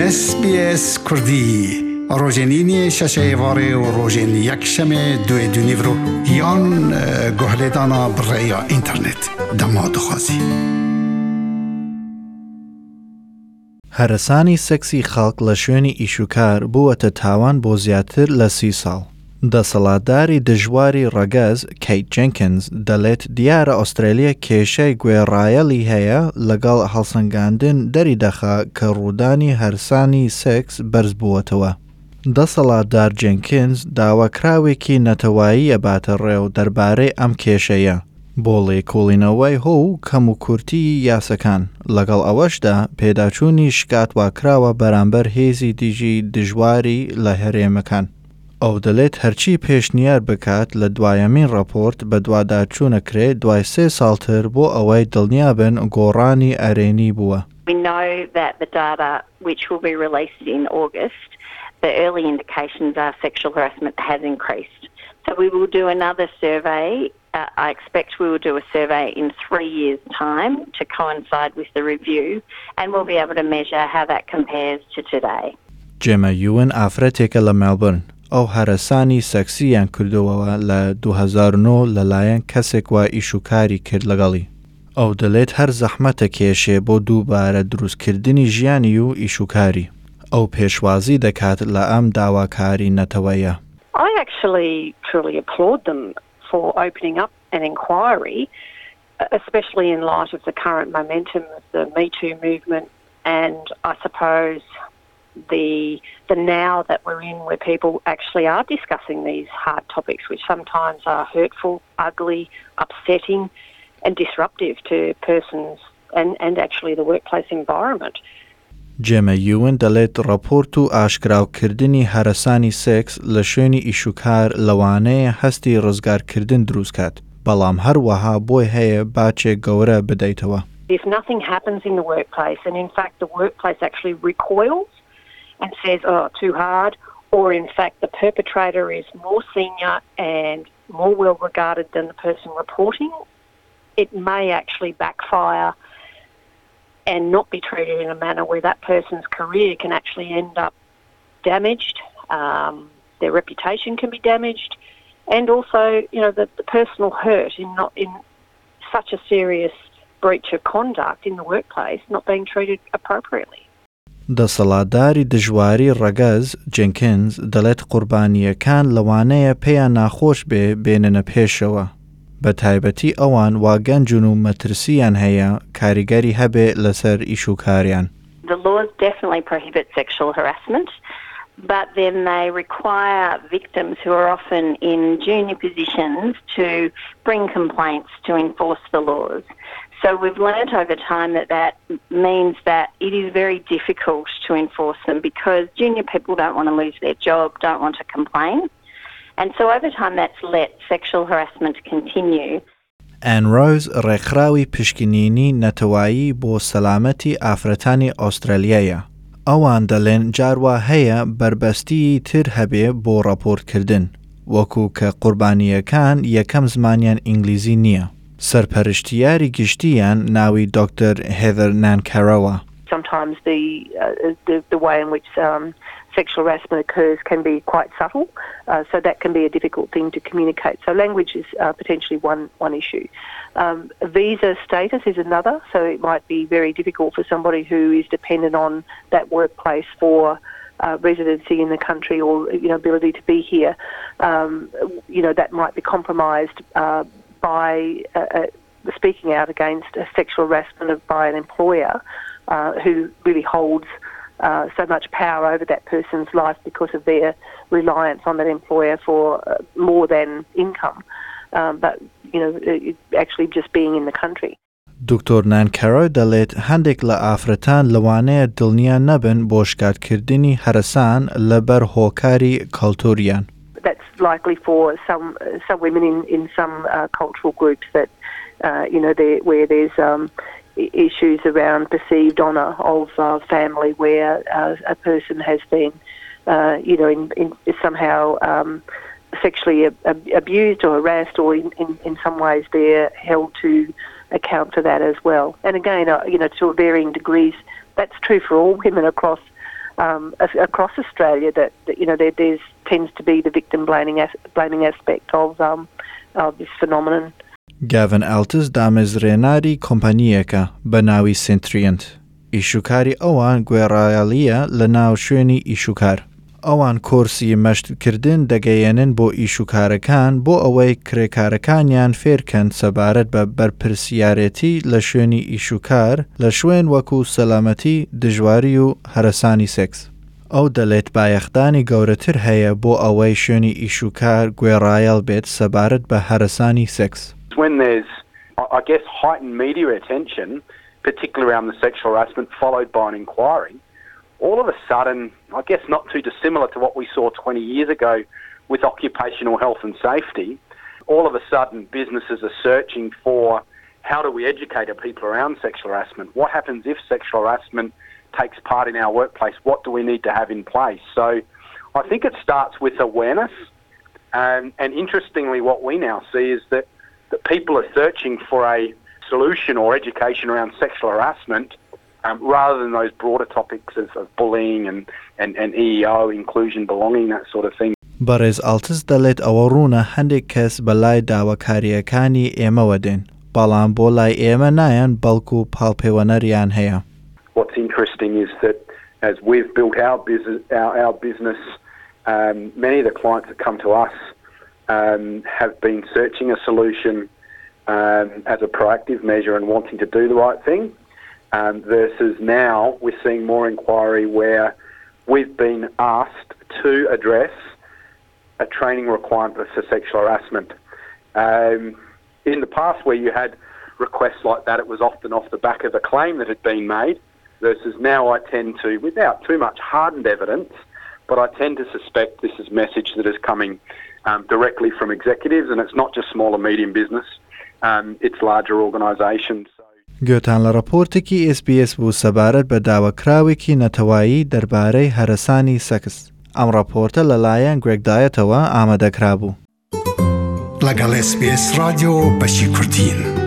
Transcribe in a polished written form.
SBS کردی روزنینی ششه واره و روزن یک شمه دوی دونیورو یان گهلدانا برای اینترنت دماد خوازی هەرسانی سەکسی خەڵک لە شوێنی ئیشوکار بووەتە تاوان بۆ زیاتر لە 30 ساڵ. دەسەڵاتداری دژواری ڕەگەز کەیت جێنکینز دەڵێت دیارە ئوسترالیا کێشەی گوێڕایەڵی هەیە لەگەڵ هەڵسەنگاندن دەری دەخا کە ڕوودانی هەرسانی سێکس بەرز بووەتەوە. دەسەڵاتدار جێنکینز داواکراوێکی نەتەوایی ئەباتە ڕێو دەربارەی ئەم کێشەیە بۆ لێکۆڵینەوەی هۆ کەم و کورتی یاسەکان لەگەڵ ئەوەشدا پێداچوونی شکات واکراوە بەرامبەر هێزی دیژی دژواری لە هەرێمەکان. ئەو دەڵێت هەرچی پێشنیار بکات لە دوایەمین ڕاپۆرت بە دواداچوونەکرێت دوای 3 ساڵتر بۆ ئەوەی دڵنیابن گۆڕانی ئەرێنی بووە. We know that the data which will be released in August, the early indications are sexual harassment has increased. So we will do another survey. I expect we will do a survey in 3 years' time to coincide with the review, and we'll be able to measure how that compares to today. جێمە یوون ئافرەتێکە لە مێلبۆرن. ئەو هەرسانی سەکسییان کردووەوە لە 2009 لەلایەن کەسێک وا ئیشوکاری کرد لەگەڵی. ئەو دەڵێت هەر زەحمەتە کێشێ بۆ دووبارە دروستکردنی ژیانی و ئیشوکاری. ئەو پێشوازی دەکات لە ئەم داواکاری نەتەوەیە. I actually truly applaud them for opening up an inquiry, especially in light of the current momentum of the Me Too movement, and I suppose the now that we're in where people actually are discussing these hard topics which sometimes are hurtful, ugly, upsetting and disruptive to persons and actually the workplace environment. جێمە یوون دەڵێت ڕاپۆرت و ئاشکراوکردنی هەرسانی سێکس لە شوێنی ئیشوکار لەوانەیە هەستی ڕزگارکردن دروستکات، بەڵام هەروەها بۆی هەیە باچێک گەورە بدەیتەوە. If nothing happens in the workplace and in fact the workplace actually recoils and says, oh, too hard, or in fact the perpetrator is more senior and more well regarded than the person reporting, it may actually backfire and not be treated in a manner where that person's career can actually end up damaged, their reputation can be damaged, and also, you know, the personal hurt in such a serious breach of conduct in the workplace not being treated appropriately. دەسەڵاتداری دژواری ڕەگەز جێنکینز دەڵێت قوربانیەکان لەوانەیە پێیان ناخۆش بێننە پێشەوە. بە تایبەتی ئەوان وا گەنجن و مەترسیان هەیە کاریگەری هەبێ لەسەر ئیشوکاریان. The laws definitely prohibit sexual harassment, but then they require victims who are often in junior positions to bring complaints to enforce the laws. So we've learnt over time that means that it is very difficult to enforce them because junior people don't want to lose their job, don't want to complain. And so over time that's let sexual harassment continue. Anne Rose ڕێکخراوی پشکنینی نەتەوایی بۆ سەلامەتی ئافرەتانی ئوسترالیایە. ئەوان دەڵێن جاروا هەیە بربەستی تر هەبێ بۆ ڕاپۆرتکردن، وەکو کە قوربانیەکان یەکەم زمانیان ئینگلیزی نییە. سەرپەرشتیاری گشتیان ناوی دکتۆر هێدەر نانکەرەوە. Sometimes the way in which sexual harassment occurs can be quite subtle, so that can be a difficult thing to communicate. So language is potentially one issue. Visa status is another, so it might be very difficult for somebody who is dependent on that workplace for residency in the country or ability to be here. That might be compromised by speaking out against a sexual harassment by an employer who really holds so much power over that person's life because of their reliance on that employer for more than income, but actually just being in the country. دکتۆر نانکەرۆ دەڵێت هەندێک لە ئافرەتان لەوانەیە دڵنیا نەبن بۆ شکاتکردنی هەرسان لەبەر هۆکاری کەڵتوریان. That's likely for some women in some cultural groups that where there's issues around perceived honour of family, where a person has been somehow sexually abused or harassed, or in some ways they're held to account for that as well. And again, to varying degrees, that's true for all women across across Australia that there tends to be the victim blaming aspect of this phenomenon. Gavin Altis دامەزرێناری کۆمپانیەکە بە ناوی سنتریەنت. ئیشوکاری ئەوان گوێڕایەڵیە لە ناو شوێنی ئیشوکار. ئەوان کۆرسی مەشتکردن دەگەیەنن بۆ ئیشوکارەکان بۆ ئەوەی کرێکارەکانیان فێرکەن سەبارەت بە بەرپرسیارەتی لە شوێنی ئیشوکار لە شوێن وەکو سەلامەتی، دژواری و هەرەسانی سێکس. ئەو دەڵێت بایەختانی گەورەتر هەیە بۆ ئەوەی شوێنی ئیشوکار گوێڕایەڵ بێت سەبارەت بە هەرەسانی سێکس. When there's, I guess, heightened media attention, particularly around the sexual harassment, followed by an inquiry, all of a sudden, I guess not too dissimilar to what we saw 20 years ago with occupational health and safety, all of a sudden businesses are searching for how do we educate our people around sexual harassment? What happens if sexual harassment takes part in our workplace? What do we need to have in place? So I think it starts with awareness. And interestingly, what we now see is that people are searching for a solution or education around sexual harassment rather than those broader topics of bullying and EEO, inclusion, belonging, that sort of thing. بەڕێز ئالتز دەڵێت ئەوە ڕوونە هەندێک کەس بەلای داواکاریەکانی ئێمەوە دێن، بەڵام بۆ لای ئێمە نایەن بەڵکو پاڵپەیوەنەریان هەیە. What's interesting is that as we've built our business, many of the clients that come to us have been searching a solution as a proactive measure and wanting to do the right thing, versus now we're seeing more inquiry where we've been asked to address a training requirement for sexual harassment. In the past where you had requests like that, it was often off the back of a claim that had been made, versus now I tend to, without too much hardened evidence, but I tend to suspect this is message that is coming directly from executives, and it's not just small and medium business, it's larger organisations. گوتان لە راپۆرتێکی SBS بوو سەبارەت بە داواکراوێکی نەتەوایی دەربارەی هەرەسانی سەکس. ئەم راپۆرتە لەلایەن گرێگدایەتەوە ئامادەکرا بوو. لەگەڵ SBS رادیۆ بەشی کوردین.